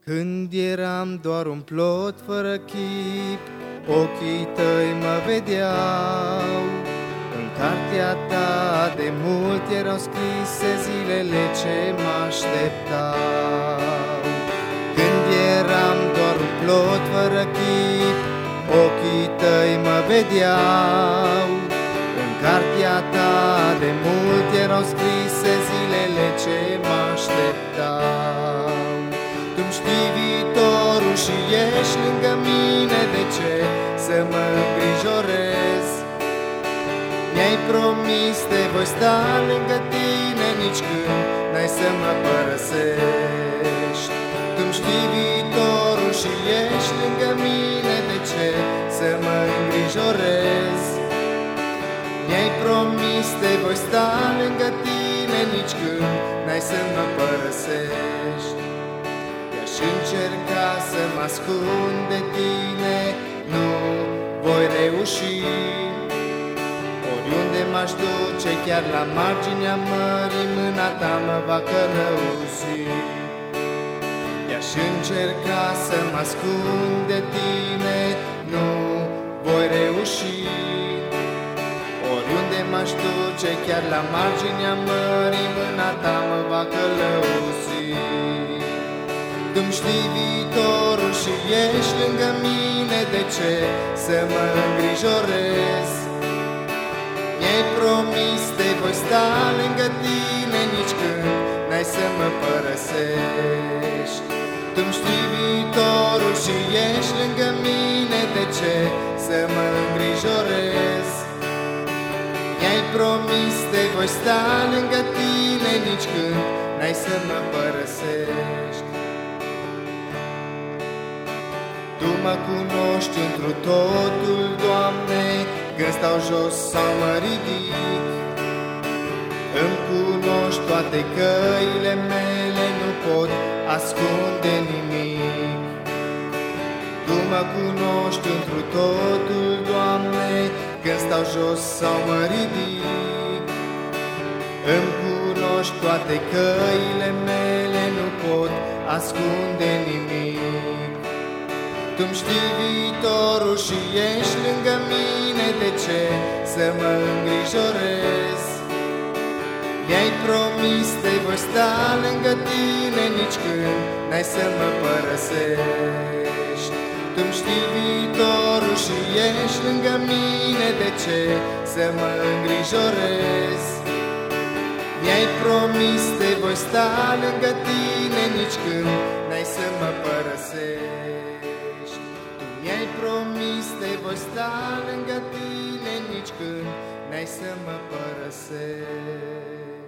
Când eram doar un plot fără chip, ochii tăi mă vedeau. În cartea ta de mult erau scrise zilele ce mă așteptau. Când eram doar un plot fără chip, ochii tăi mă vedeau. În cartea ta de mult erau scrise zilele ce mă așteptau. Tu-mi știi viitorul și ești lângă mine, de ce să mă îngrijorez? Mi-ai promis te voi sta lângă tine nici când n-ai să mă părăsești. Tu-mi știi viitorul și ești lângă mine, de ce să mă îngrijorez? Mi-ai promis te voi sta lângă tine nici când n-ai să mă părăsești. I-aș încerca să mă ascund de tine, nu voi reuși. Oriunde m-aș duce, chiar la marginea mării, mâna ta mă va călăuzi. I-aș încerca să mă ascund de tine, nu voi reuși. Oriunde m-aș duce, chiar la marginea mării, mâna ta mă va călăuzi. Tu-mi știi viitorul și ești lângă mine, de ce să mă îngrijorez? Mi-ai promis te voi sta lângă tine nici când n-ai să mă părăsești. Tu-mi știi viitorul și ești lângă mine, de ce să mă îngrijorez? Mi-ai promis te voi sta lângă tine nici când n-ai să mă părăsești. Tu mă cunoști întru totul, Doamne, când stau jos sau mă ridic. Îmi cunoști toate căile mele, nu pot ascunde nimic. Tu mă cunoști întru totul, Doamne, când stau jos sau mă ridic. Îmi cunoști toate căile mele, nu pot ascunde nimic. Tu-mi știi viitorul și ești lângă mine, de ce să mă îngrijorez? Mi-ai promis te voi sta lângă tine nici când n-ai să mă părăsești. Tu-mi știi viitorul și ești lângă mine, de ce să mă îngrijorez? Mi-ai promis te voi sta lângă tine nici când n-ai să mă părăsești. Tu mi-ai promis te voi sta lângă tine nici când n-ai să mă părăsești.